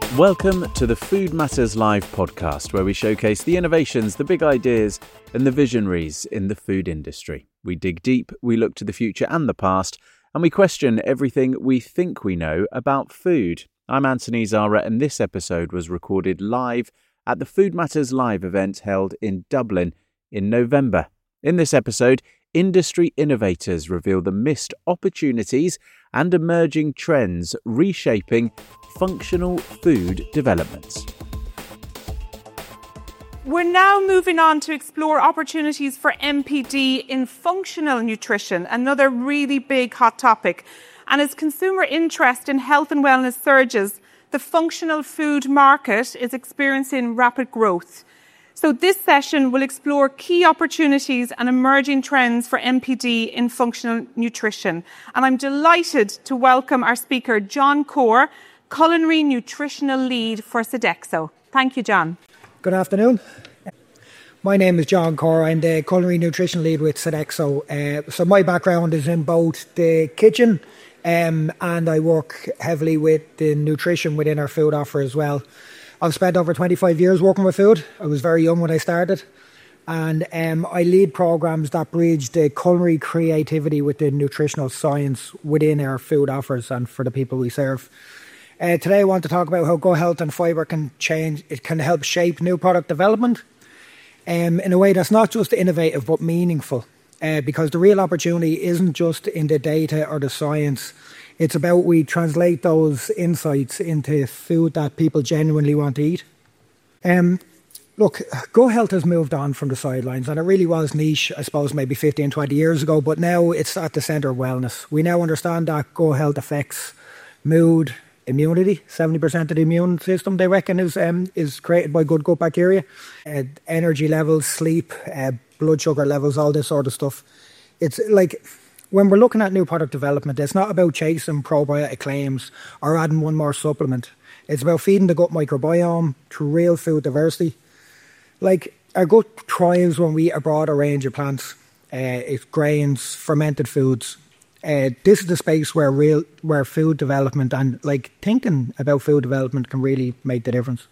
Welcome to the Food Matters Live podcast, where we showcase the innovations, the big ideas and the visionaries in the food industry. We dig deep, we look to the future and the past, and we question everything we think we know about food. I'm Anthony Zara, and this episode was recorded live at the Food Matters Live event held in Dublin in November. In this episode, industry innovators reveal the missed opportunities and emerging trends reshaping functional food developments. We're now moving on to explore opportunities for MPD in functional nutrition, another really big hot topic. And as consumer interest in health and wellness surges, the functional food market is experiencing rapid growth. So this session will explore key opportunities and emerging trends for MPD in functional nutrition. And I'm delighted to welcome our speaker, John Corr, Culinary Nutritional Lead for Sodexo. Thank you, John. Good afternoon. My name is John Corr. I'm the Culinary Nutrition Lead with Sodexo. So my background is in both the kitchen and I work heavily with the nutrition within our food offer as well. I've spent over 25 years working with food. I was very young when I started. And I lead programs that bridge the culinary creativity with the nutritional science within our food offers and for the people we serve. Today I want to talk about how gut health and fibre can help shape new product development in a way that's not just innovative but meaningful. Because the real opportunity isn't just in the data or the science. It's about we translate those insights into food that people genuinely want to eat. Look, gut health has moved on from the sidelines, and it really was niche, I suppose, maybe 15, 20 years ago, but now it's at the centre of wellness. We now understand that gut health affects mood, immunity. 70% of the immune system, they reckon, is created by good gut bacteria. Energy levels, sleep, blood sugar levels, all this sort of stuff. It's like, when we're looking at new product development, it's not about chasing probiotic claims or adding one more supplement. It's about feeding the gut microbiome through real food diversity. Like, our gut thrives when we eat a broader range of plants, it's grains, fermented foods. This is the space where food development and like thinking about food development can really make the difference.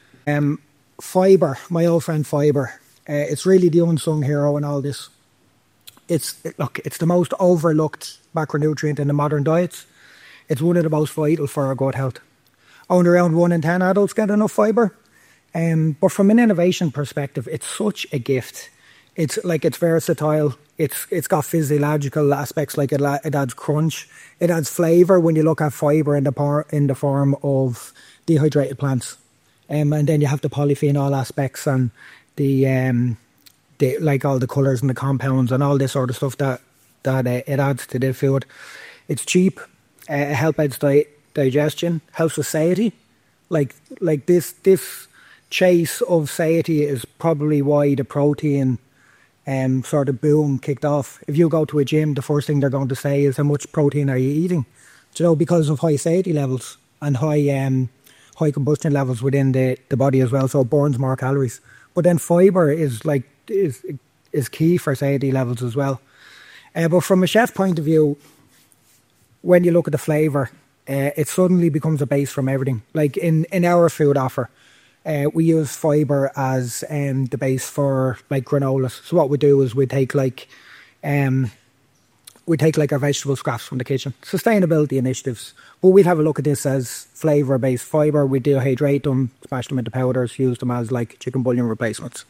Fibre, my old friend fibre, it's really the unsung hero in all this. It's the most overlooked macronutrient in the modern diets. It's one of the most vital for our gut health. Only around 1 in 10 adults get enough fibre. But from an innovation perspective, it's such a gift. It's versatile. It's got physiological aspects, like it adds crunch. It adds flavour when you look at fibre in the form of dehydrated plants. And then you have the polyphenol aspects and the like all the colours and the compounds and all this sort of stuff that it adds to the food. It's cheap. It helps digestion, helps with satiety. Like this chase of satiety is probably why the protein sort of boom kicked off. If you go to a gym, the first thing they're going to say is, how much protein are you eating? Because of high satiety levels and high combustion levels within the body as well, so it burns more calories. But then fibre is key for satiety levels as well. But from a chef point of view, when you look at the flavour, it suddenly becomes a base from everything. Like in our food offer, we use fibre as the base for like granolas. So what we do is we take our vegetable scraps from the kitchen, sustainability initiatives. But we'd have a look at this as flavour-based fibre. We dehydrate them, smash them into powders, use them as like chicken bouillon replacements.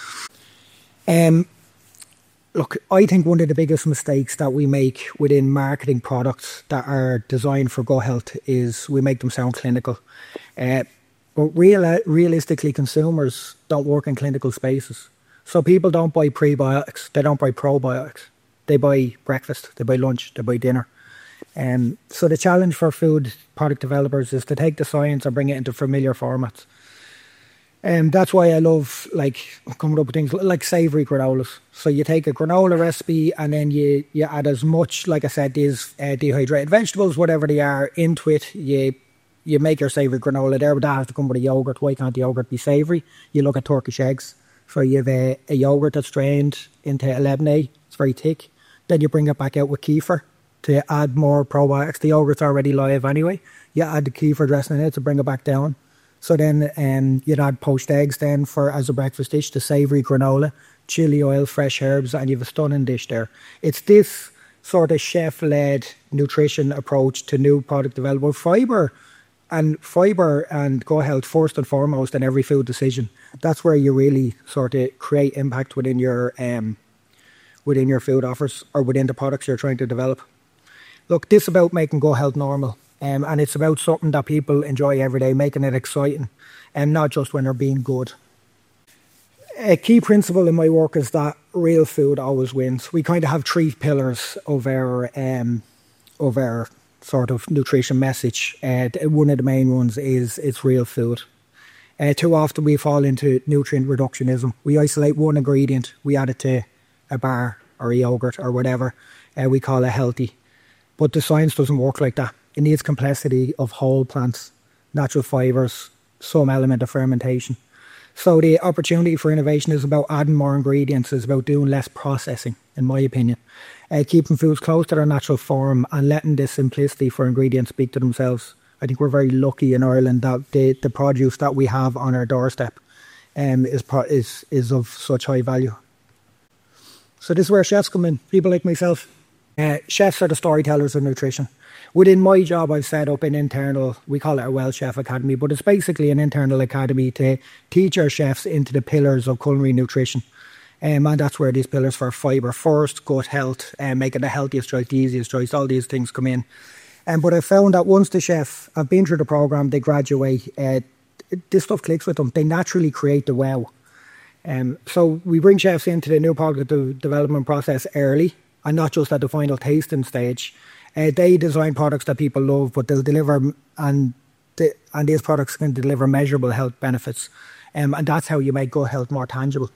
Look, I think one of the biggest mistakes that we make within marketing products that are designed for gut health is we make them sound clinical. But realistically, consumers don't work in clinical spaces. So people don't buy prebiotics, they don't buy probiotics. They buy breakfast, they buy lunch, they buy dinner. So the challenge for food product developers is to take the science and bring it into familiar formats. That's why I love coming up with things like savoury granolas. So you take a granola recipe and then you add as much, like I said, these dehydrated vegetables, whatever they are, into it. You make your savoury granola there, but that has to come with a yoghurt. Why can't the yoghurt be savoury? You look at Turkish eggs. So you have a yoghurt that's strained into a lemonade. It's very thick. Then you bring it back out with kefir to add more probiotics. The yoghurt's already live anyway. You add the kefir dressing in it to bring it back down. So then you'd add poached eggs then as a breakfast dish, the savoury granola, chili oil, fresh herbs, and you have a stunning dish there. It's this sort of chef-led nutrition approach to new product development. Fibre and Go Health first and foremost in every food decision. That's where you really sort of create impact within your food offers or within the products you're trying to develop. Look, this is about making Go Health normal. And it's about something that people enjoy every day, making it exciting, and not just when they're being good. A key principle in my work is that real food always wins. We kind of have three pillars of our sort of nutrition message. One of the main ones is it's real food. Too often we fall into nutrient reductionism. We isolate one ingredient, we add it to a bar or a yogurt or whatever, we call it healthy. But the science doesn't work like that. It needs complexity of whole plants, natural fibres, some element of fermentation. So the opportunity for innovation is about adding more ingredients, is about doing less processing, in my opinion. Keeping foods close to their natural form and letting the simplicity for ingredients speak to themselves. I think we're very lucky in Ireland that the produce that we have on our doorstep is of such high value. So this is where chefs come in, people like myself. Chefs are the storytellers of nutrition. Within my job, I've set up an internal, we call it a Well Chef Academy, but it's basically an internal academy to teach our chefs into the pillars of culinary nutrition. And that's where these pillars for fibre first, gut health, making the healthiest choice, the easiest choice, all these things come in. But I found that once the chef have been through the programme, they graduate, this stuff clicks with them. They naturally create the wow. So we bring chefs into the new product development process early, and not just at the final tasting stage. They design products that people love, but they'll deliver, and these products can deliver measurable health benefits. And that's how you make good health more tangible.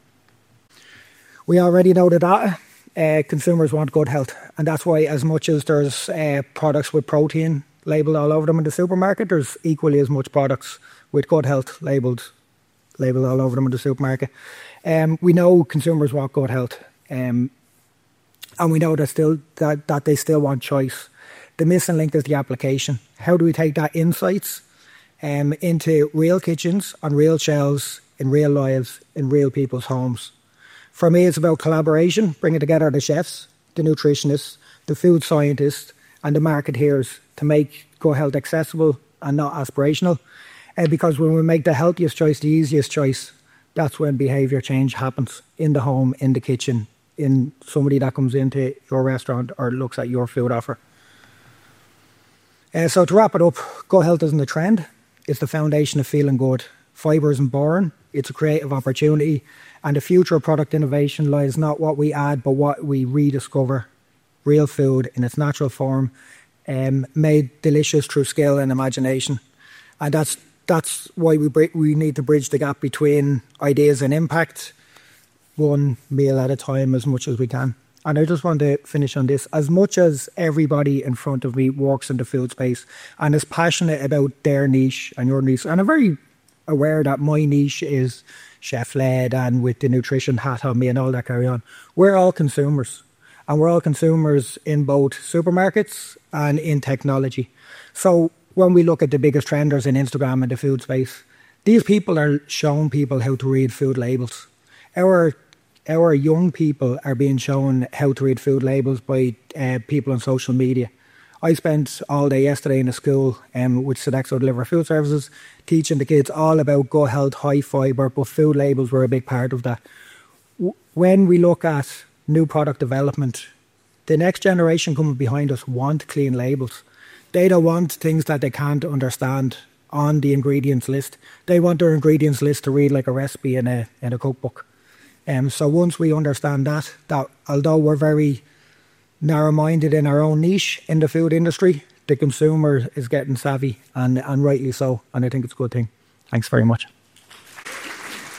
We already know the data. Consumers want good health. And that's why as much as there's products with protein labelled all over them in the supermarket, there's equally as much products with good health labelled all over them in the supermarket. We know consumers want good health. And we know that they still want choice. The missing link is the application. How do we take that insights into real kitchens, on real shelves, in real lives, in real people's homes? For me, it's about collaboration, bringing together the chefs, the nutritionists, the food scientists, and the marketeers to make Go Health accessible and not aspirational. Because when we make the healthiest choice, the easiest choice, that's when behaviour change happens in the home, in the kitchen, in somebody that comes into your restaurant or looks at your food offer. So to wrap it up, Go Health isn't a trend. It's the foundation of feeling good. Fibre isn't boring. It's a creative opportunity. And the future of product innovation lies not what we add, but what we rediscover. Real food in its natural form, made delicious through skill and imagination. And that's why we need to bridge the gap between ideas and impact, one meal at a time as much as we can. And I just want to finish on this. As much as everybody in front of me works in the food space and is passionate about their niche and your niche, and I'm very aware that my niche is chef-led and with the nutrition hat on me and all that carry on, we're all consumers. And we're all consumers in both supermarkets and in technology. So when we look at the biggest trenders in Instagram and the food space, these people are showing people how to read food labels. Our young people are being shown how to read food labels by people on social media. I spent all day yesterday in a school which Sodexo deliver food services, teaching the kids all about Go Health, high fibre, but food labels were a big part of that. When we look at new product development, the next generation coming behind us want clean labels. They don't want things that they can't understand on the ingredients list. They want their ingredients list to read like a recipe in a cookbook. So once we understand that although we're very narrow-minded in our own niche in the food industry, the consumer is getting savvy, and rightly so, and I think it's a good thing. Thanks very much.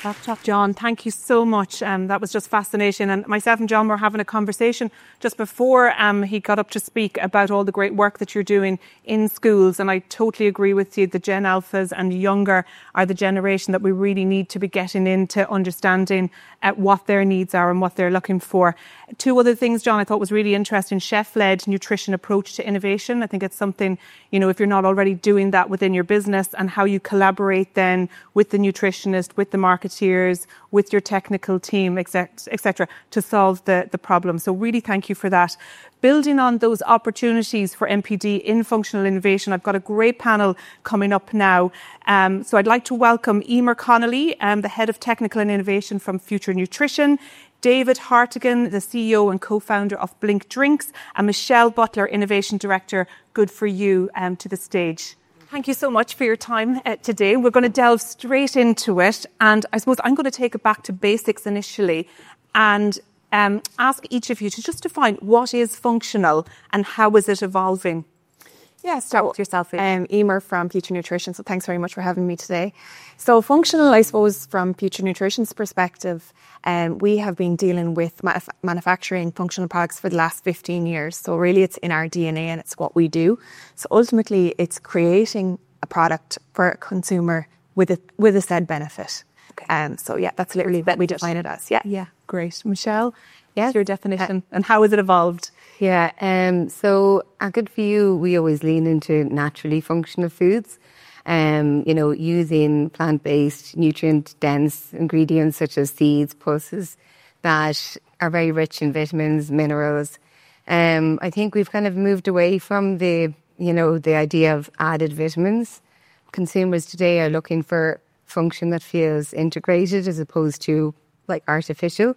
John, thank you so much. That was just fascinating. And myself and John were having a conversation just before he got up to speak about all the great work that you're doing in schools. And I totally agree with you. The Gen Alphas and younger are the generation that we really need to be getting into understanding what their needs are and what they're looking for. Two other things, John, I thought was really interesting. Chef-led nutrition approach to innovation. I think it's something, if you're not already doing that within your business, and how you collaborate then with the nutritionist, with the marketeers, with your technical team, etc., to solve the problem. So really thank you for that. Building on those opportunities for MPD in functional innovation, I've got a great panel coming up now. So I'd like to welcome Emer Connolly, the Head of Technical and Innovation from Future Nutrition, David Hartigan, the CEO and co-founder of Blink Drinks, and Michelle Butler, Innovation Director, Good For You, to the stage. Thank you so much for your time today. We're going to delve straight into it. And I suppose I'm going to take it back to basics initially and ask each of you to just define what is functional and how is it evolving. Yeah, start with yourself. Emer from Future Nutrition, so thanks very much for having me today. So functional, I suppose, from Future Nutrition's perspective, we have been dealing with manufacturing functional products for the last 15 years. So really it's in our DNA and it's what we do. So ultimately it's creating a product for a consumer with a said benefit. Okay. So yeah, that's literally what we define it as. Yeah, great. Michelle, yes, your definition and how has it evolved? Yeah, so at Good For You, we always lean into naturally functional foods, using plant-based, nutrient-dense ingredients such as seeds, pulses that are very rich in vitamins, minerals. I think we've kind of moved away from the idea of added vitamins. Consumers today are looking for function that feels integrated as opposed to like artificial.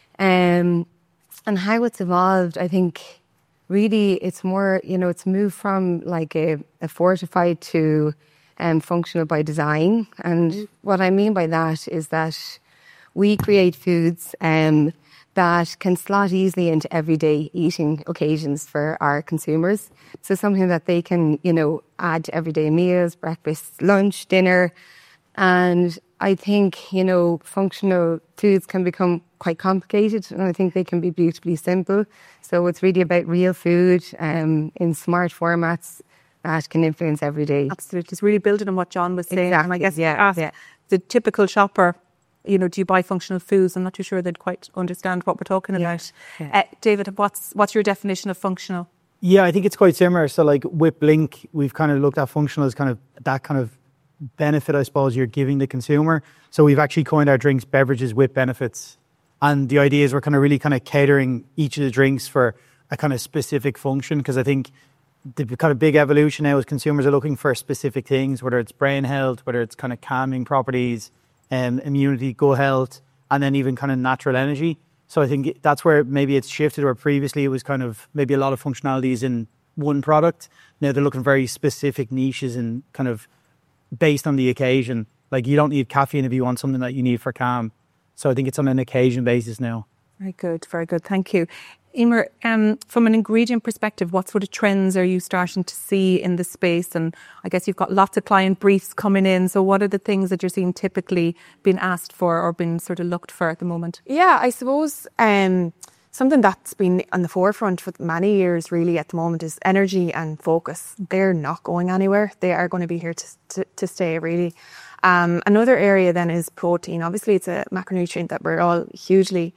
And how it's evolved, I think, really it's more, it's moved from like a fortified to functional by design. And what I mean by that is that we create foods that can slot easily into everyday eating occasions for our consumers. So something that they can, add to everyday meals, breakfast, lunch, dinner. And I think, functional foods can become quite complicated, and I think they can be beautifully simple. So it's really about real food in smart formats that can influence every day. Absolutely. It's really building on what John was saying. Exactly. And I guess the typical shopper, do you buy functional foods? I'm not too sure they'd quite understand what we're talking about. Yeah. David, what's your definition of functional? Yeah, I think it's quite similar. So like with Blink, we've kind of looked at functional as kind of that kind of benefit, I suppose, you're giving the consumer. So we've actually coined our drinks beverages with benefits. And the idea is we're kind of really kind of catering each of the drinks for a kind of specific function, because I think the kind of big evolution now is consumers are looking for specific things, whether it's brain health, whether it's kind of calming properties, immunity, gut health, and then even kind of natural energy. So I think that's where maybe it's shifted, where previously it was kind of maybe a lot of functionalities in one product. Now they're looking for very specific niches and kind of based on the occasion. Like you don't need caffeine if you want something that you need for calm. So I think it's on an occasion basis now. Very good, very good. Thank you. Emer, from an ingredient perspective, what sort of trends are you starting to see in the space? And I guess you've got lots of client briefs coming in. So what are the things that you're seeing typically being asked for or being sort of looked for at the moment? Yeah, I suppose something that's been on the forefront for many years really at the moment is energy and focus. They're not going anywhere. They are going to be here to stay, really. Another area then is protein. Obviously, it's a macronutrient that we're all hugely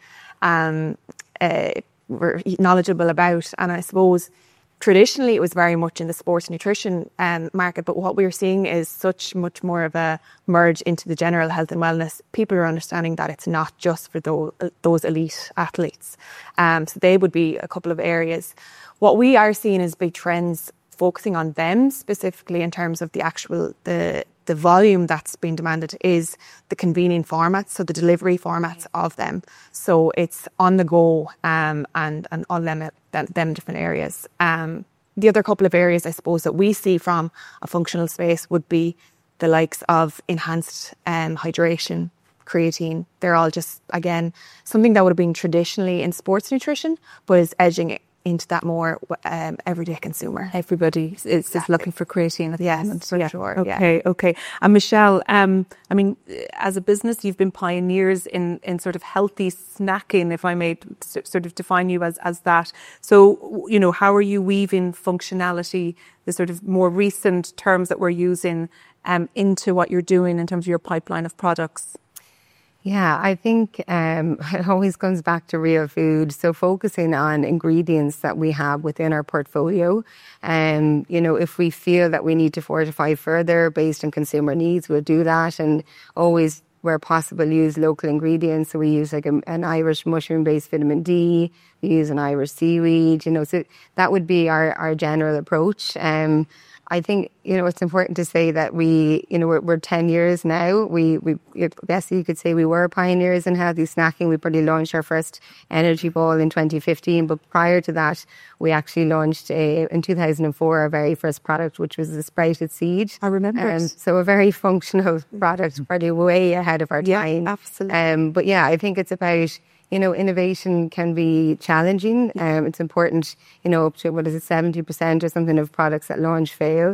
we're knowledgeable about. And I suppose traditionally it was very much in the sports nutrition market, but what we're seeing is much more of a merge into the general health and wellness. People are understanding that it's not just for those elite athletes. So they would be a couple of areas. What we are seeing is big trends focusing on them specifically in terms of the actual, the volume that's being demanded is the convening formats, so the delivery formats of them. So it's on the go and all them different areas. The other couple of areas I suppose that we see from a functional space would be the likes of enhanced hydration, creatine. They're all just, again, something that would have been traditionally in sports nutrition, but is edging into that more everyday consumer. Everybody is just looking for creatine at the moment. For sure. Okay. And Michelle, I mean, as a business, you've been pioneers in sort of healthy snacking, if I may sort of define you as that. So, you know, how are you weaving functionality, the sort of more recent terms that we're using, into what you're doing in terms of your pipeline of products? Yeah, I think it always comes back to real food. So focusing on ingredients that we have within our portfolio. You know, if we feel that we need to fortify further based on consumer needs, we'll do that. And always, where possible, use local ingredients. So we use like an Irish mushroom-based vitamin D. We use an Irish seaweed. You know, so that would be our general approach. I think, you know, it's important to say that we're 10 years now. We guess you could say we were pioneers in healthy snacking. We probably launched our first energy ball in 2015. But prior to that, we actually launched in 2004 our very first product, which was the sprouted seed. I remember. So a very functional product, probably way ahead of our time. Yeah, absolutely. But yeah, I think it's about, you know, innovation can be challenging. It's important, you know, up to, 70% or something of products that launch fail.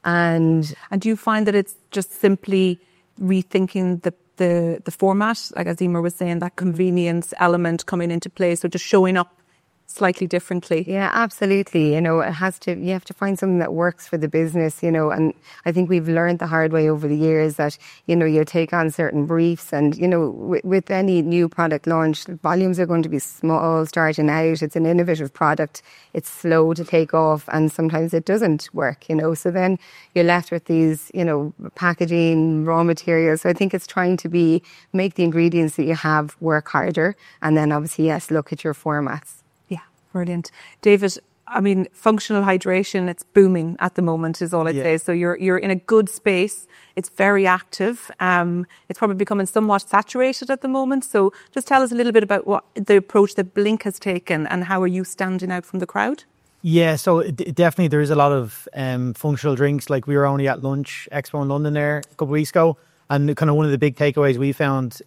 And do you find that it's just simply rethinking the format, like as Emer was saying, that convenience element coming into play, so just showing up slightly differently? Yeah, absolutely. You know, you have to find something that works for the business, you know, and I think we've learned the hard way over the years that, you know, you take on certain briefs and, you know, with any new product launch, volumes are going to be small starting out. It's an innovative product. It's slow to take off and sometimes it doesn't work, you know, so then you're left with these, you know, packaging, raw materials. So I think it's trying to make the ingredients that you have work harder and then obviously, yes, look at your formats. Brilliant. David, I mean, functional hydration, it's booming at the moment is all I'd say. So you're in a good space. It's very active. It's probably becoming somewhat saturated at the moment. So just tell us a little bit about what the approach that Blink has taken and how are you standing out from the crowd? Yeah, so definitely there is a lot of functional drinks. Like we were only at Lunch Expo in London there a couple of weeks ago. And kind of one of the big takeaways we found,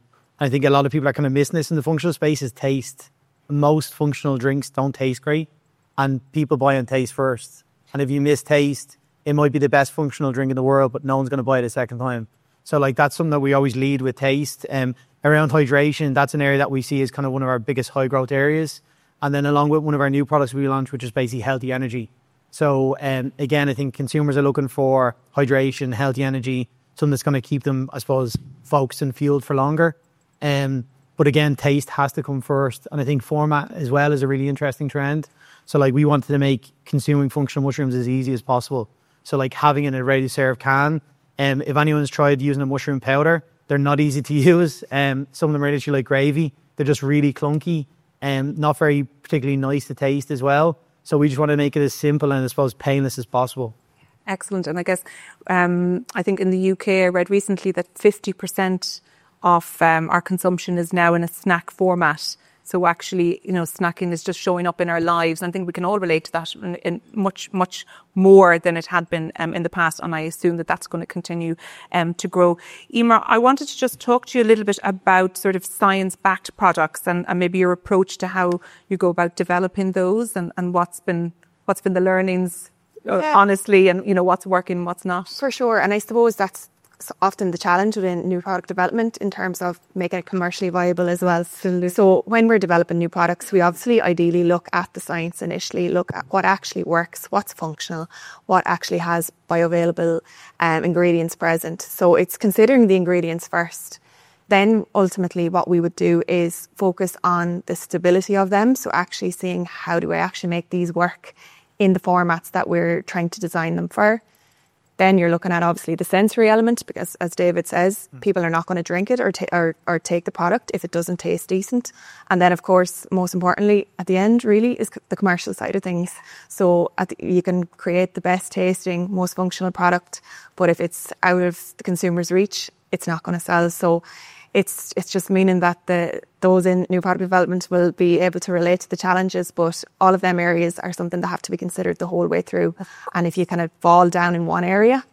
I think a lot of people are kind of missing this in the functional space, is taste. Most functional drinks don't taste great and people buy on taste first. And if you miss taste, it might be the best functional drink in the world, but no one's going to buy it a second time. So like that's something that we always lead with taste. Around hydration, that's an area that we see as kind of one of our biggest high growth areas. And then along with one of our new products we launched, which is basically healthy energy. So again, I think consumers are looking for hydration, healthy energy, something that's going to keep them, I suppose, focused and fueled for longer. But again, taste has to come first. And I think format as well is a really interesting trend. So like we wanted to make consuming functional mushrooms as easy as possible. So like having it in a ready to serve can. If anyone's tried using a mushroom powder, they're not easy to use. Some of them are literally like gravy. They're just really clunky and not very particularly nice to taste as well. So we just want to make it as simple and I suppose painless as possible. Excellent. And I guess I think in the UK I read recently that 50% of our consumption is now in a snack format. So actually, you know, snacking is just showing up in our lives. And I think we can all relate to that in much, much more than it had been in the past. And I assume that that's going to continue to grow. Emer, I wanted to just talk to you a little bit about sort of science-backed products and maybe your approach to how you go about developing those and what's been the learnings, honestly, and, you know, what's working, what's not. For sure. And I suppose that's often the challenge within new product development in terms of making it commercially viable as well. So when we're developing new products, we obviously ideally look at the science initially, look at what actually works, what's functional, what actually has bioavailable ingredients present. So it's considering the ingredients first. Then ultimately what we would do is focus on the stability of them. So actually seeing how do I actually make these work in the formats that we're trying to design them for. Then you're looking at obviously the sensory element because, as David says, people are not going to drink it or take the product if it doesn't taste decent. And then, of course, most importantly, at the end, really, is the commercial side of things. So you can create the best tasting, most functional product, but if it's out of the consumer's reach, it's not going to sell. So it's just meaning that those in new product development will be able to relate to the challenges, but all of them areas are something that have to be considered the whole way through. And if you kind of fall down in one area,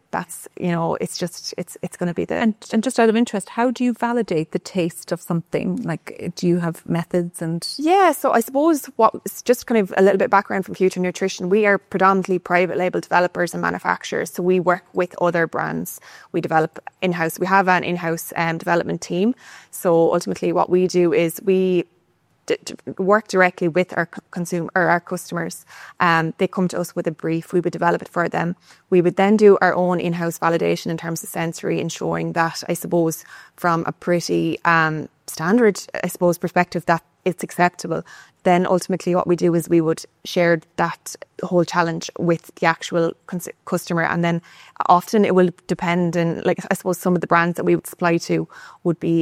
that's, it's going to be there. And just out of interest, how do you validate the taste of something? Like, do you have methods and? Yeah, so I suppose it's just kind of a little bit of background from Future Nutrition. We are predominantly private label developers and manufacturers. So we work with other brands. We develop in-house. We have an in-house development team. So ultimately what we do is we work directly with our our customers. They come to us with a brief. We would develop it for them. We would then do our own in-house validation in terms of sensory, ensuring that, I suppose, from a pretty standard, I suppose, perspective, that it's acceptable. Then ultimately what we do is we would share that whole challenge with the actual customer, and then often it will depend on, like, I suppose some of the brands that we would supply to would be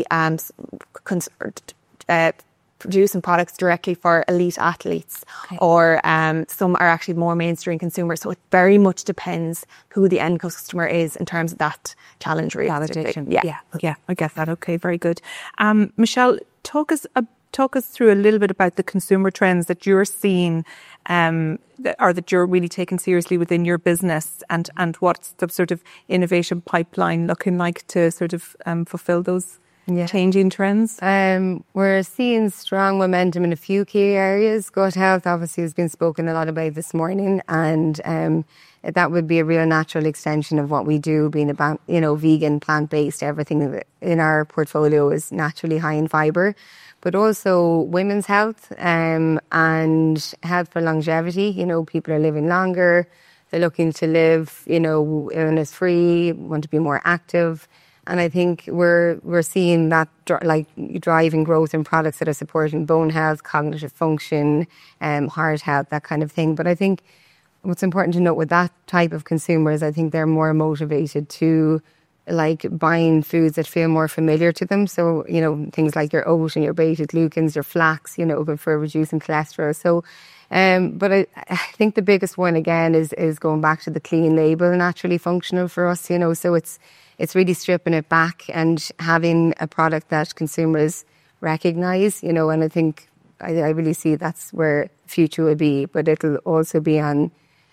producing products directly for elite athletes, or some are actually more mainstream consumers. So it very much depends who the end customer is in terms of that challenge validation. Yeah, I get that. Okay, very good. Michelle, talk us through a little bit about the consumer trends that you're seeing, or that you're really taking seriously within your business, and what's the sort of innovation pipeline looking like to sort of fulfill those changing trends? We're seeing strong momentum in a few key areas. Gut health obviously has been spoken a lot about this morning, and that would be a real natural extension of what we do, being about, vegan, plant-based. Everything in our portfolio is naturally high in fibre. But also women's health, and health for longevity. People are living longer. They're looking to live, illness-free, want to be more active. And I think we're seeing that driving growth in products that are supporting bone health, cognitive function, heart health, that kind of thing. But I think what's important to note with that type of consumers, I think they're more motivated to buying foods that feel more familiar to them. So, things like your oat and your beta-glucans, your flax, good for reducing cholesterol. So, but I think the biggest one again is going back to the clean label, naturally functional for us, so it's really stripping it back and having a product that consumers recognise, and I think I really see that's where the future will be, but it'll also be on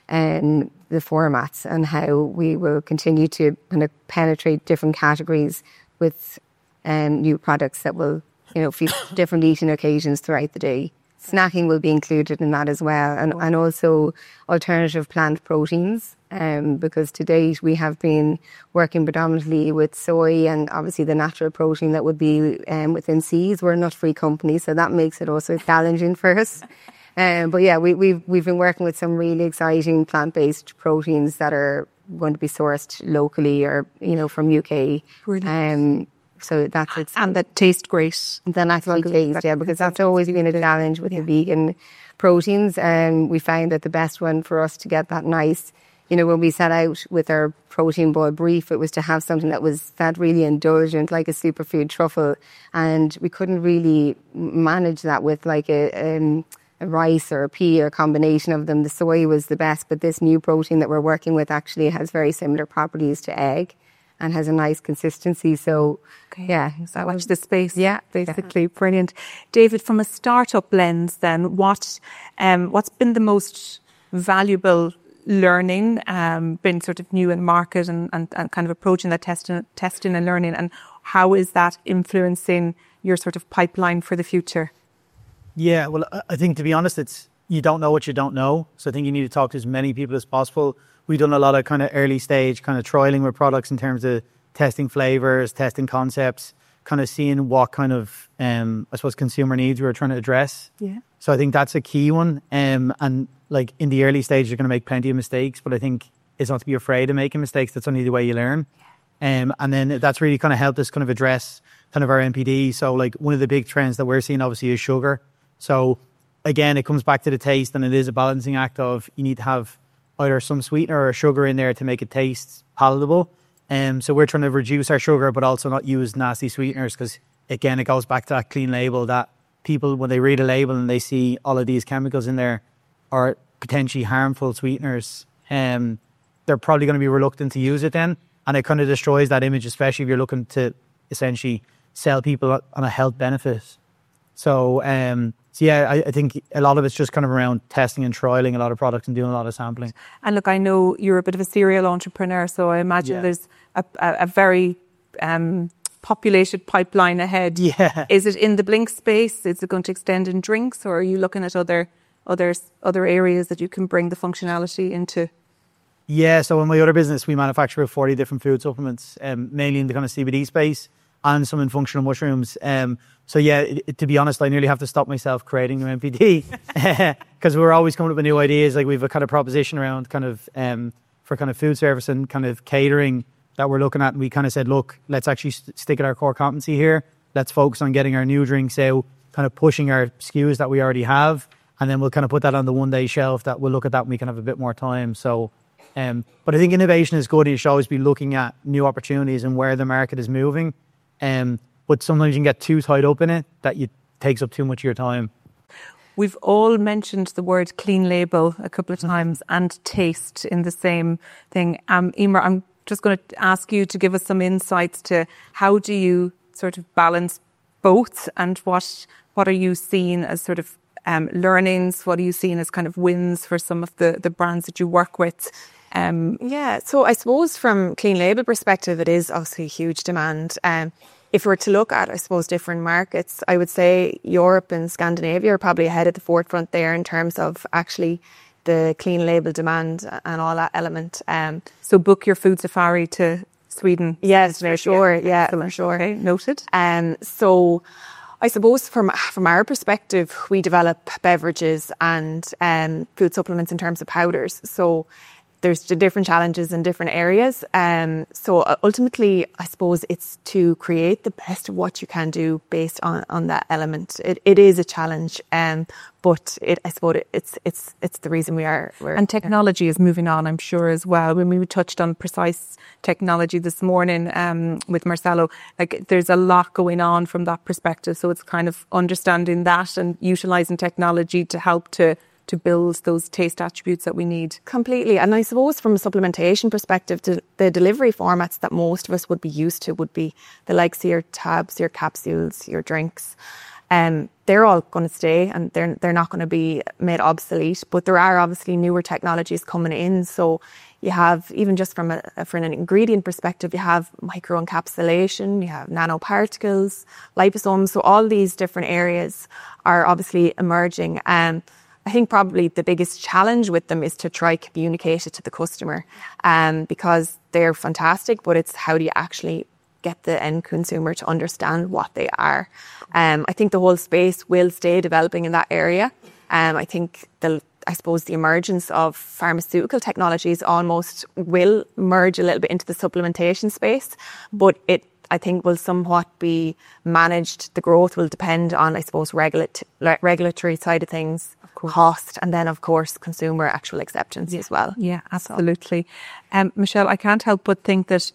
the formats and how we will continue to kind of penetrate different categories with new products that will, feed different eating occasions throughout the day. Snacking will be included in that as well, and also alternative plant proteins, because to date we have been working predominantly with soy and obviously the natural protein that would be within seeds. We're a nut-free company, so that makes it also challenging for us. But yeah, we've been working with some really exciting plant-based proteins that are going to be sourced locally or from UK. Brilliant. So that's it. And that taste great. Then actually taste, because that's always been a challenge with the vegan proteins. And we found that the best one for us to get that nice, when we set out with our protein ball brief, it was to have something that felt really indulgent, like a superfood truffle. And we couldn't really manage that with like a rice or a pea or a combination of them. The soy was the best, but this new protein that we're working with actually has very similar properties to egg and has a nice consistency. So, so watch the space. Yeah, basically. Brilliant. David, from a startup lens then, what's been the most valuable learning, been sort of new in market and kind of approaching that testing and learning, and how is that influencing your sort of pipeline for the future? Yeah, well, I think, to be honest, it's you don't know what you don't know. So I think you need to talk to as many people as possible. We've done a lot of kind of early stage kind of trialing with products in terms of testing flavors, testing concepts, kind of seeing what kind of, I suppose, consumer needs we were trying to address. Yeah. So I think that's a key one. And like in the early stage, you're going to make plenty of mistakes, but I think it's not to be afraid of making mistakes. That's only the way you learn. And then that's really kind of helped us kind of address kind of our NPD. So like one of the big trends that we're seeing obviously is sugar. So again, it comes back to the taste, and it is a balancing act of you need to have either some sweetener or sugar in there to make it taste palatable. So we're trying to reduce our sugar, but also not use nasty sweeteners, because again, it goes back to that clean label that people, when they read a label and they see all of these chemicals in there are potentially harmful sweeteners, they're probably going to be reluctant to use it then. And it kind of destroys that image, especially if you're looking to essentially sell people on a health benefit. So So yeah, I think a lot of it's just kind of around testing and trialing a lot of products and doing a lot of sampling. And look, I know you're a bit of a serial entrepreneur, so I imagine there's a very populated pipeline ahead. Yeah. Is it in the Blink space? Is it going to extend in drinks, or are you looking at other areas that you can bring the functionality into? Yeah, so in my other business, we manufacture 40 different food supplements, mainly in the kind of CBD space and some in functional mushrooms. So yeah, to be honest, I nearly have to stop myself creating new MPD because we're always coming up with new ideas. Like we have a kind of proposition around kind of for kind of food service and kind of catering that we're looking at. And we kind of said, look, let's actually stick at our core competency here. Let's focus on getting our new drinks out, kind of pushing our SKUs that we already have. And then we'll kind of put that on the 1 day shelf that we'll look at that when we can have a bit more time. So, but I think innovation is good. You should always be looking at new opportunities and where the market is moving. But sometimes you can get too tied up in it that it takes up too much of your time. We've all mentioned the word clean label a couple of times and taste in the same thing. Emer, I'm just going to ask you to give us some insights to how do you sort of balance both, and what are you seeing as sort of learnings? What are you seeing as kind of wins for some of the brands that you work with? So I suppose from clean label perspective, it is obviously a huge demand. If we were to look at, I suppose, different markets, I would say Europe and Scandinavia are probably ahead at the forefront there in terms of actually the clean label demand and all that element. So book your food safari to Sweden. Yes, for sure. Yeah, for sure. Okay, noted. So I suppose from our perspective, we develop beverages and food supplements in terms of powders. So there's different challenges in different areas. So ultimately, I suppose it's to create the best of what you can do based on that element. It is a challenge, but I suppose it's the reason we are. And technology is moving on, I'm sure, as well. When we touched on precise technology this morning with Marcelo, like there's a lot going on from that perspective. So it's kind of understanding that and utilising technology to help to build those taste attributes that we need. Completely. And I suppose from a supplementation perspective, the delivery formats that most of us would be used to would be the likes of your tabs, your capsules, your drinks. They're all going to stay and they're not going to be made obsolete. But there are obviously newer technologies coming in. So you have, even just from an ingredient perspective, you have microencapsulation, you have nanoparticles, liposomes. So all these different areas are obviously emerging. I think probably the biggest challenge with them is to try communicate it to the customer, because they're fantastic, but it's how do you actually get the end consumer to understand what they are. I think the whole space will stay developing in that area. I think I suppose the emergence of pharmaceutical technologies almost will merge a little bit into the supplementation space, but I think will somewhat be managed. The growth will depend on, I suppose, regulatory side of things, cost, and then, of course, consumer actual acceptance as well. Yeah, absolutely. Michelle, I can't help but think that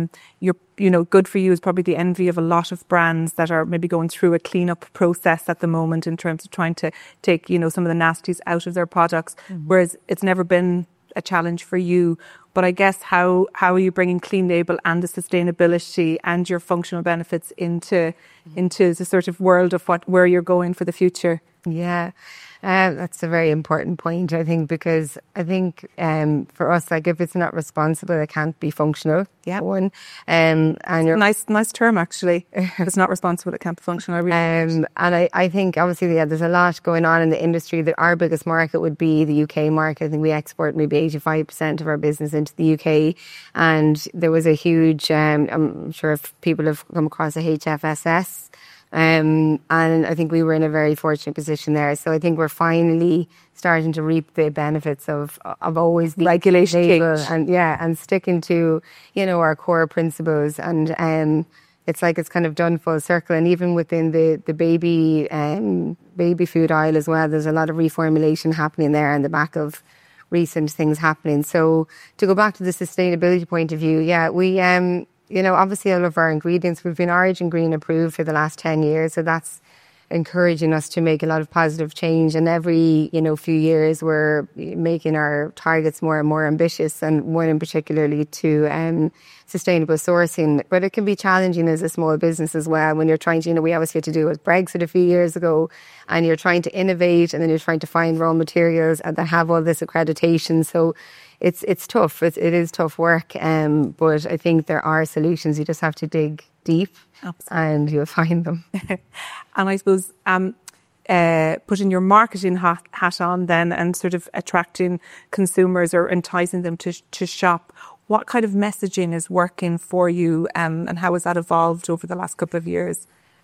Good For You is probably the envy of a lot of brands that are maybe going through a cleanup process at the moment in terms of trying to take, some of the nasties out of their products, whereas it's never been a challenge for you. But I guess how are you bringing clean label and the sustainability and your functional benefits into the sort of world of where you're going for the future? Yeah, that's a very important point, I think, because I think for us, like, if it's not responsible, it can't be functional. Yeah. One, and you're nice term, actually. If it's not responsible, it can't be functional. And I think obviously, there's a lot going on in the industry. Our biggest market would be the UK market. I think we export maybe 85% of our business into the UK, and there was a huge. I'm sure if people have come across a HFSS. And I think we were in a very fortunate position there. So I think we're finally starting to reap the benefits of always the regulation and sticking to, our core principles. And it's like it's kind of done full circle. And even within the baby food aisle as well, there's a lot of reformulation happening there on the back of recent things happening. So to go back to the sustainability point of view, we obviously all of our ingredients, we've been Origin Green approved for the last 10 years. So that's encouraging us to make a lot of positive change. And every, few years we're making our targets more and more ambitious, and one in particularly to sustainable sourcing. But it can be challenging as a small business as well when you're trying to, we obviously had to do with Brexit a few years ago, and you're trying to innovate, and then you're trying to find raw materials and that have all this accreditation. So it's tough. It is tough work, but I think there are solutions. You just have to dig deep. Absolutely. And you'll find them. And I suppose putting your marketing hat on then, and sort of attracting consumers or enticing them to shop, what kind of messaging is working for you, and how has that evolved over the last couple of years?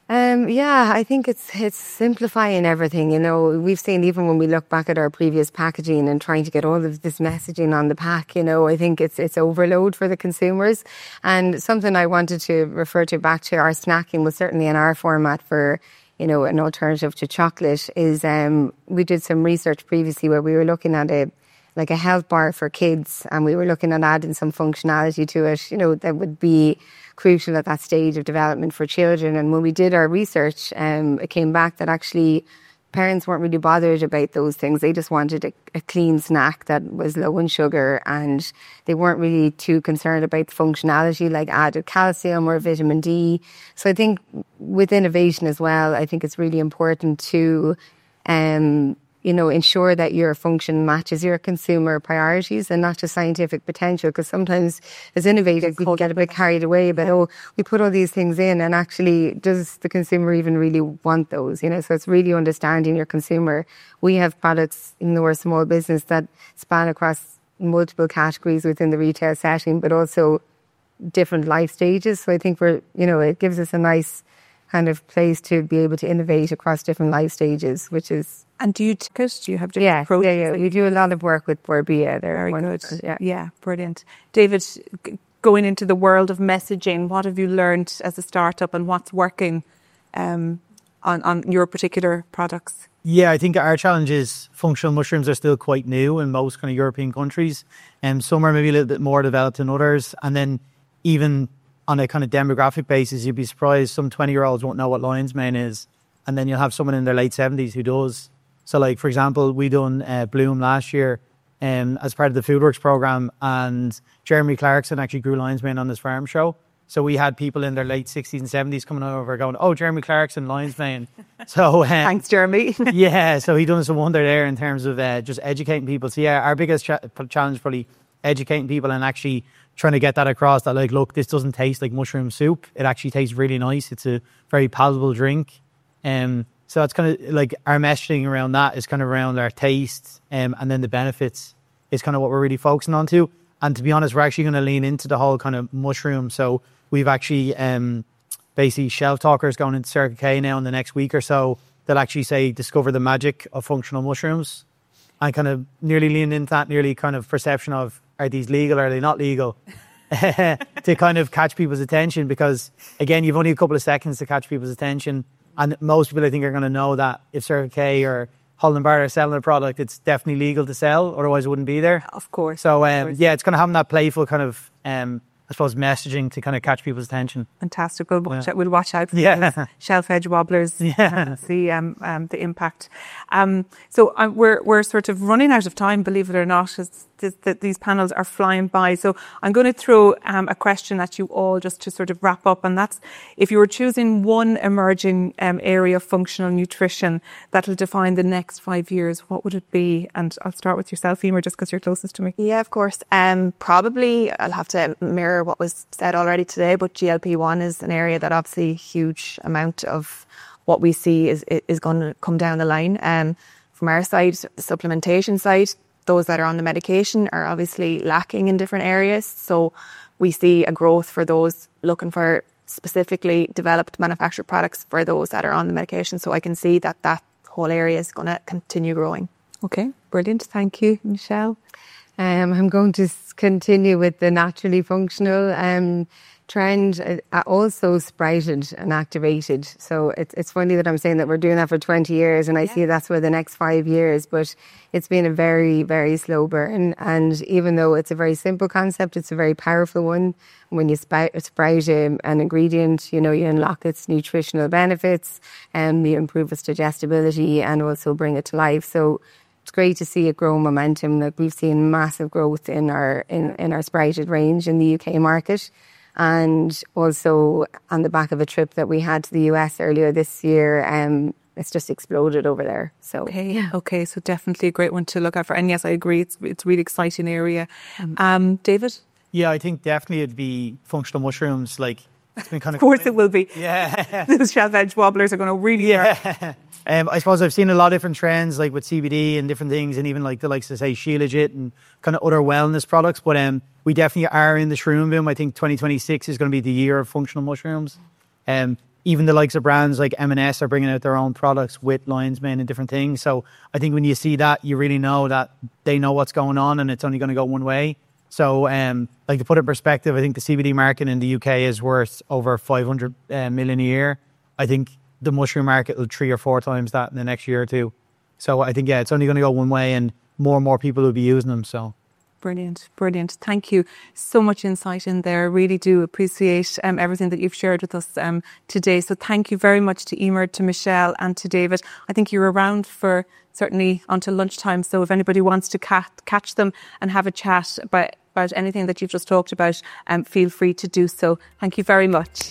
I think it's simplifying everything. We've seen, even when we look back at our previous packaging and trying to get all of this messaging on the pack, I think it's overload for the consumers. And something I wanted to refer to back to our snacking was certainly in our format for, an alternative to chocolate is, we did some research previously where we were looking at a health bar for kids, and we were looking at adding some functionality to it, that would be crucial at that stage of development for children. And when we did our research, it came back that actually parents weren't really bothered about those things. They just wanted a clean snack that was low in sugar, and they weren't really too concerned about the functionality like added calcium or vitamin D. So I think with innovation as well, I think it's really important to ensure that your function matches your consumer priorities and not just scientific potential. Because sometimes as innovators, we can get a bit carried away about, we put all these things in, and actually, does the consumer even really want those? So it's really understanding your consumer. We have products, even though we're a small business, that span across multiple categories within the retail setting, but also different life stages. So I think it gives us a nice kind of place to be able to innovate across different life stages, which is... And do you have different approaches? Yeah. We do a lot of work with Borbia. Very good. Yeah, brilliant. David, going into the world of messaging, what have you learned as a startup, and what's working on your particular products? Yeah, I think our challenge is functional mushrooms are still quite new in most kind of European countries, and some are maybe a little bit more developed than others. And then even on a kind of demographic basis, you'd be surprised some 20-year-olds won't know what lion's mane is, and then you'll have someone in their late 70s who does. So, for example, we done Bloom last year as part of the Foodworks programme, and Jeremy Clarkson actually grew lion's mane on his farm show. So we had people in their late 60s and 70s coming over going, "Oh, Jeremy Clarkson, lion's mane." So thanks, Jeremy. Yeah, so he done some wonder there in terms of just educating people. So yeah, our biggest challenge is probably educating people and actually trying to get that across that, look, this doesn't taste like mushroom soup. It actually tastes really nice. It's a very palatable drink. So it's kind of our messaging around that is kind of around our taste, and then the benefits is kind of what we're really focusing on too. And to be honest, we're actually going to lean into the whole kind of mushroom. So we've actually basically shelf talkers going into Circle K now in the next week or so that actually say discover the magic of functional mushrooms, and kind of nearly lean into that nearly kind of perception of, are these legal or are they not legal? To kind of catch people's attention, because again, you've only a couple of seconds to catch people's attention. And most people, I think, are going to know that if Circle K or Holland Bar are selling a product, it's definitely legal to sell, otherwise it wouldn't be there. Of course. So, it's kind of having that playful kind of, I suppose, messaging to kind of catch people's attention. Fantastic. We'll watch out for those shelf edge wobblers. Yeah. See the impact. So we're sort of running out of time, believe it or not. These panels are flying by. So I'm going to throw a question at you all just to sort of wrap up. And that's, if you were choosing one emerging area of functional nutrition that'll define the next 5 years, what would it be? And I'll start with yourself, Emer, just because you're closest to me. Yeah, of course. Probably I'll have to mirror what was said already today, but GLP-1 is an area that obviously a huge amount of what we see is going to come down the line. From our side, the supplementation side, those that are on the medication are obviously lacking in different areas. So we see a growth for those looking for specifically developed manufactured products for those that are on the medication. So I can see that whole area is going to continue growing. Okay, brilliant. Thank you, Michelle. I'm going to continue with the naturally functional. trend also sprouted and activated. So it's funny that I'm saying that we're doing that for 20 years and I see that's for the next 5 years, but it's been a very, very slow burn. And even though it's a very simple concept, it's a very powerful one. When you sprout an ingredient, you unlock its nutritional benefits and you improve its digestibility and also bring it to life. So it's great to see it grow momentum. Like we've seen massive growth in our sprouted range in the UK market. And also on the back of a trip that we had to the US earlier this year, it's just exploded over there. So Okay, so definitely a great one to look out for. And yes, I agree, it's a really exciting area. David? Yeah, I think definitely it'd be functional mushrooms. Like, it's been kind Of course it will be. Yeah. Those shelf edge wobblers are going to really work. I suppose I've seen a lot of different trends, like with CBD and different things, and even like the likes of, say, Shilajit and kind of other wellness products. But we definitely are in the shroom boom. I think 2026 is going to be the year of functional mushrooms. Even the likes of brands like M&S are bringing out their own products with Lion's Mane and different things. So I think when you see that, you really know that they know what's going on and it's only going to go one way. So, like to put it in perspective, I think the CBD market in the UK is worth over 500 million a year. I think the mushroom market will 3 or 4 times that in the next year or two. So I think, it's only going to go one way and more people will be using them. So Brilliant. Thank you. So much insight in there. Really do appreciate everything that you've shared with us today. So thank you very much to Emer, to Michelle and to David. I think you're around for certainly until lunchtime. So if anybody wants to catch them and have a chat about anything that you've just talked about, feel free to do so. Thank you very much.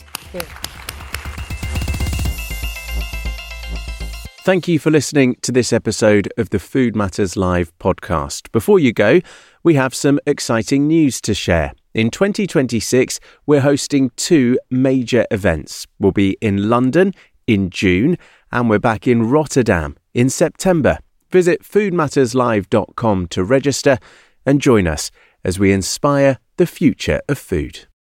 Thank you for listening to this episode of the Food Matters Live podcast. Before you go, we have some exciting news to share. In 2026, we're hosting 2 major events. We'll be in London in June and we're back in Rotterdam in September. Visit foodmatterslive.com to register and join us as we inspire the future of food.